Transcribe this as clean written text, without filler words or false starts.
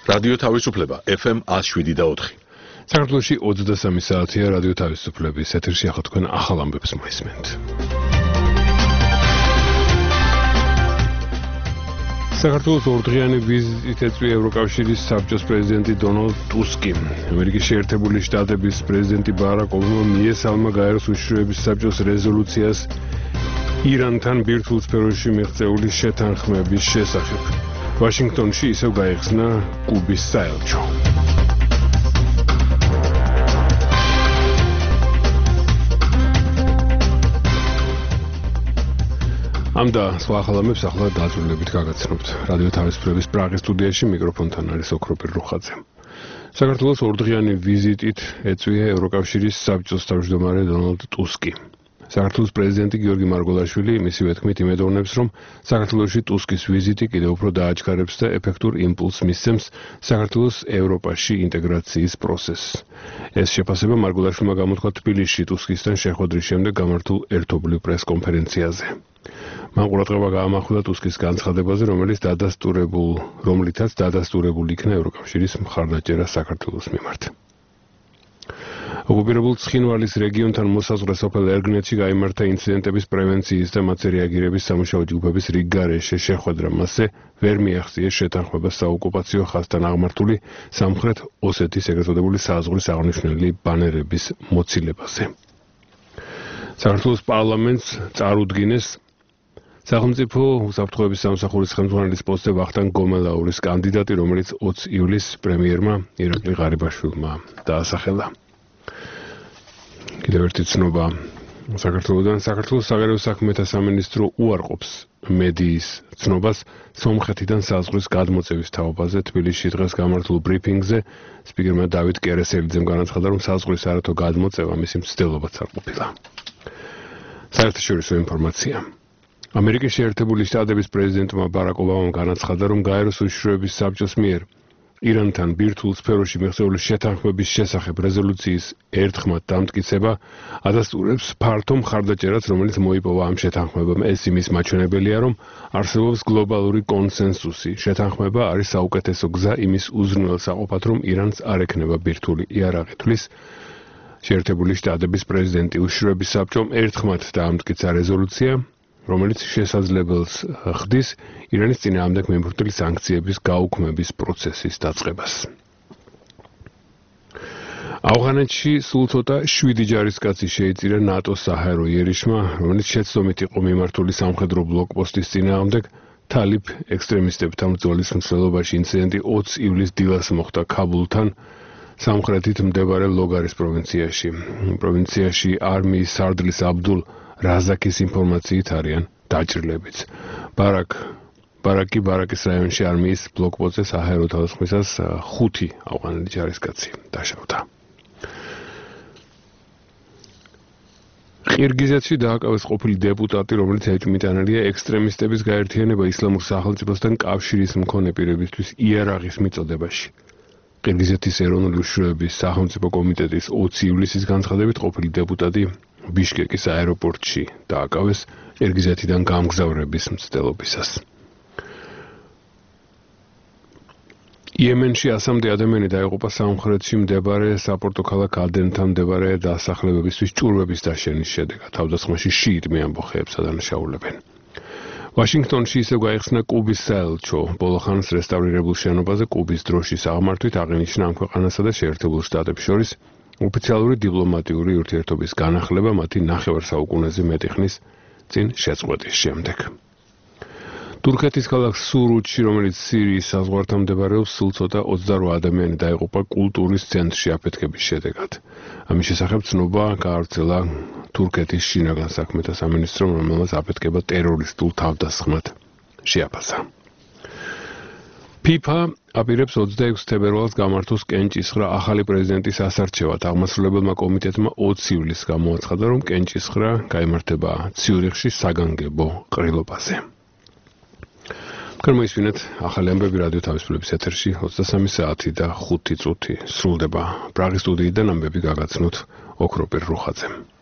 რადიო თავისუფლება FM 107.4. საქართველოში 23 საათია რადიო თავისუფლების ეთერში ახლა თქვენ ახალ ამბებს მოისმენთ. საქართველოს ორდღიანი ვიზიტით ეწვია ევროკავშირის საბჭოს პრეზიდენტი დონალდ ტუსკი. ამერიკის შეერთებული შტატების პრეზიდენტი ბარაკ ობამა მიესალმა გაეროს უშიშროების საბჭოს რეზოლუციას ირანთან ბირთვულ სფეროში მიღწეული შეთანხმების შესახებ. ვაშინგტონში ისევ გაიხსნა კუბის საელჩო. ამ და სხვა ახალ ამბებს ახლა დაწვრილებით გაგაცნობთ. რადიო თავისუფლების პრაღის სტუდიაში მიკროფონთან არის ოქროპირ რუხაძე. საქართველოს ორდღიანი ვიზიტით ეწვია ევროკავშირის საბჭოს თავმჯდომარე დონალდ ტუსკი. საქართველოს პრეზიდენტი გიორგი მარგველაშვილი მისივე თქმით იმედოვნებს, რომ საქართველოში ტუსკის ვიზიტი კიდევ უფრო დააჩქარებს და ეფექტურ იმპულსს მისცემს საქართველოს ევროპაში ინტეგრაციის პროცესს. ეს შეფასება მარგველაშვილმა გამოთქვა თბილისში ტუსკისთან შეხვედრის შემდეგ გამართულ ერთობლივ პრესკონფერენციაზე. მან ყურადღება გაამახვილა ტუსკის განცხადებაზე, რომლითაც დადასტურებული იქნა ევროკავშირის მხარდაჭერა საქართველოს მიმართ. ოკუპირებულ ცხინვალის რეგიონთან მოსაზღვრე სოფელ ერგნეთში გაიმართა ინციდენტების პრევენციის და მათზე რეაგირების სამუშაო ჯგუფების რიგ გარეშე შეხვედრა. მასზე ვერ მიაღწიეს შეთანხმებას საოკუპაციო ხაზთან აღმართული სამხრეთ ოსეთის ეგრეთ წოდებული საზღვრის აღნიშნული ბანერების მოცილებაზე. საქართველოს პარლამენტს წარუდგინეს სახელმწიფო უსაფრთხოების სამსახურის ხელმძღვანელის პოსტზე ვახტანგ გომელაურის კანდიდატი, რომელიც 20 ივლისს პრემიერმა ირაკლი ღარიბაშვილმა დაასახელა. კიდევ ერთი ცნობა საქართველოსდან. საქართველოს საგარეო საქმეთა სამინისტრო უარყოფს მედიის ცნობას სომხეთიდან საზღვრის გადმოწევის თაობაზე. თბილისში დღეს გამართულ ბრიფინგზე სპიკერმა დავით კერესელიძემ განაცხადა, რომ საზღვრის არათო გადმოწევა მისი მცდელობაც არ ყოფილა. საერთაშორისო ინფორმაცია. ამერიკის შეერთებული შტატების პრეზიდენტმა ბარაკ ობამამ განაცხადა, რომ გაეროს უშიშროების საბჭოს მიერ ირანთან ბირთვულ სფეროში მიღწეული შეთანხმების შესახებ რეზოლუციის ერთხმად დამტკიცება ადასტურებს ფართო მხარდაჭერას, რომელიც მოიპოვა ამ შეთანხმებამ. ეს იმის მაჩვენებელია, რომ არსებობს გლობალური კონსენსუსი. შეთანხმება არის საუკეთესო გზა იმის უზრუნველსაყოფად, რომ ირანს არ ექნება ბირთვული იარაღი. თვლის შეერთებული შტატების პრეზიდენტი. უშიშროების საბჭომ ერთხმად დაამტკიცა რეზოლუცია, რომელიც შესაძლებელს ხდის ირანის წინააღმდეგ მიმართული სანქციების გაუქმების პროცესის დაწყებას. ავღანეთში სულ ცოტა 7 ჯარისკაცი შეიწირა ნატოს საჰაერო იერიშმა, რომელიც შეცდომით იყო მიმართული სამხედრო ბლოკპოსტის წინააღმდეგ. თალიბ ექსტრემისტებთან ბრძოლის მსვლელობაში ინციდენტი 20 ივლისს დილას მოხდა ქაბულთან, სამხრეთით მდებარეობს ლოგარის პროვინციაში. პროვინციაში არმიის სარდლის აბდულ რაზაკის ინფორმაციით არიან დაჭრილებიც. ბარაკის რაიონში არმიის ბლოკპოსტზე საჰაერო თავდასხმისას 5 ავღანელი ჯარისკაცი დაშავდა. ყირგიზეთში დააკავეს ყოფილი დეპუტატი, რომელიც ეჭვმიტანილია ექსტრემისტების გაერთიანება ისლამურ სახელმწიფოსთან კავშირის მქონე პირებისთვის იარაღის მიწოდებაში. ყირგიზეთის ეროვნული უშიშროების სახელმწიფო კომიტეტის 20 ივლისის განცხადებით ყოფილი დეპუტატი ბიშკეკის აეროპორტში დააკავეს ყირგიზეთიდან გამგზავრების მცდელობისას. იემენში 100-მდე ადამიანი დაიღუპა სამხრეთში მდებარე საპორტო ქალაქ ადენთან მდებარე დასახლებებისთვის ჭურვების დაშენის შედეგად. თავდასხმაში შიიტ მეამბოხეებს ადანაშაულებენ. ვაშინგტონში ისევ გაიხსნა კუბის საელჩო. ბოლო ხანს რესტავრირებულ შენობაზე კუბის დროშის აღმართვით აღინიშნა ამ ქვეყანასა და შეერთებულ შტატებს შორის ოფიციალური დიპლომატიური ურთიერთობის განახლება მათი 9 საუკუნეზე მეტი ხნის წინ შეწყვეტის შემდეგ. თურქეთის ქალაქ სურუთში, რომელიც სირიის საზღვართან მდებარეობს, სულ ცოტა 28 ადამიანი დაიღუპა კულტურის ცენტრში აფეთქების შედეგად. ამის შესახებ ცნობა გაავრცელა თურქეთის შინაგან საქმეთა სამინისტრომ, რომელმაც აფეთქება ტერორისტულ თავდასხმად შეაფასა. FIFA აპირებს 26 თებერვალს გამართოს კენჭისხრა ახალი პრეზიდენტის ასარჩევად. აღმასრულებელმა კომიტეტმა 20 ივლისს გამოაცხადა, რომ კენჭისხრა გაიმართება ციურიხში საგანგებო ყრილობაზე. მოისმინეთ ახალი ამბები რადიო თავისუფლების ეთერში 23 საათი და 5 წუთი სრულდება. პრაღის სტუდიიდან ამბები გაგაცნოთ ოქროპირ რუხაძემ.